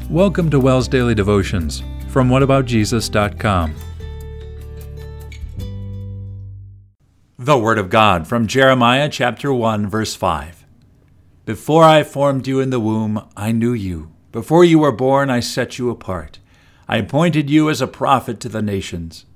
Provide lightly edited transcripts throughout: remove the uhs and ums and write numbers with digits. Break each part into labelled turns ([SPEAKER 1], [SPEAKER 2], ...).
[SPEAKER 1] Welcome to WELS Daily Devotions from whataboutjesus.com. The Word of God from Jeremiah chapter 1, verse 5. Before I formed you in the womb, I knew you. Before you were born, I set you apart. I appointed you as a prophet to the nations.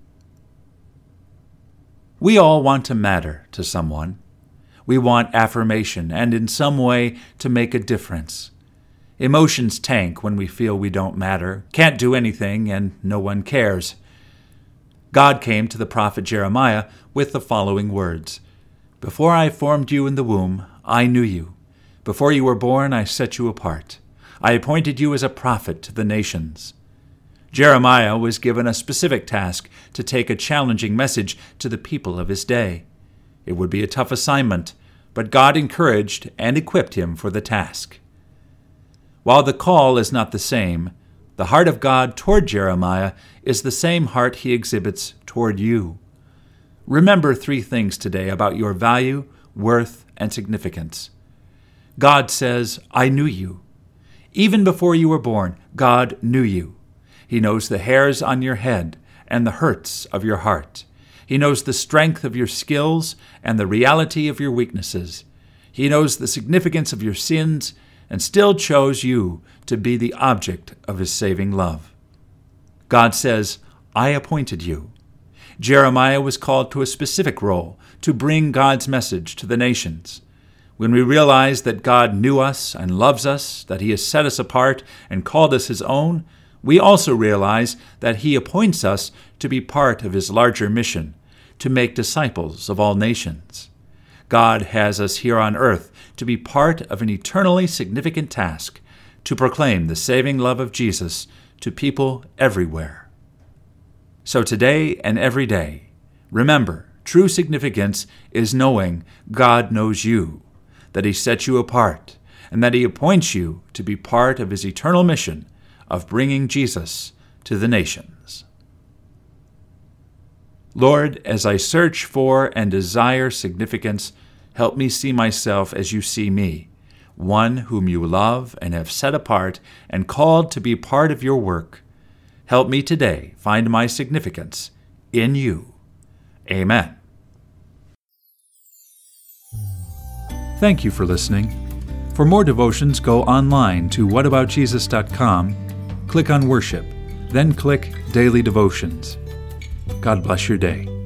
[SPEAKER 1] We all want to matter to someone. We want affirmation and in some way to make a difference. Emotions tank when we feel we don't matter, can't do anything, and no one cares. God came to the prophet Jeremiah with the following words: Before I formed you in the womb, I knew you. Before you were born, I set you apart. I appointed you as a prophet to the nations. Jeremiah was given a specific task to take a challenging message to the people of his day. It would be a tough assignment, but God encouraged and equipped him for the task. While the call is not the same, the heart of God toward Jeremiah is the same heart he exhibits toward you. Remember three things today about your value, worth, and significance. God says, I knew you. Even before you were born, God knew you. He knows the hairs on your head and the hurts of your heart. He knows the strength of your skills and the reality of your weaknesses. He knows the significance of your sins and still chose you to be the object of his saving love. God says, I appointed you. Jeremiah was called to a specific role, to bring God's message to the nations. When we realize that God knew us and loves us, that he has set us apart and called us his own, we also realize that he appoints us to be part of his larger mission, to make disciples of all nations. God has us here on earth to be part of an eternally significant task, to proclaim the saving love of Jesus to people everywhere. So today and every day, remember, true significance is knowing God knows you, that he set you apart, and that he appoints you to be part of his eternal mission of bringing Jesus to the nations. Lord, as I search for and desire significance, help me see myself as you see me, one whom you love and have set apart and called to be part of your work. Help me today find my significance in you. Amen. Thank you for listening. For more devotions, go online to whataboutjesus.com, click on Worship, then click Daily Devotions. God bless your day.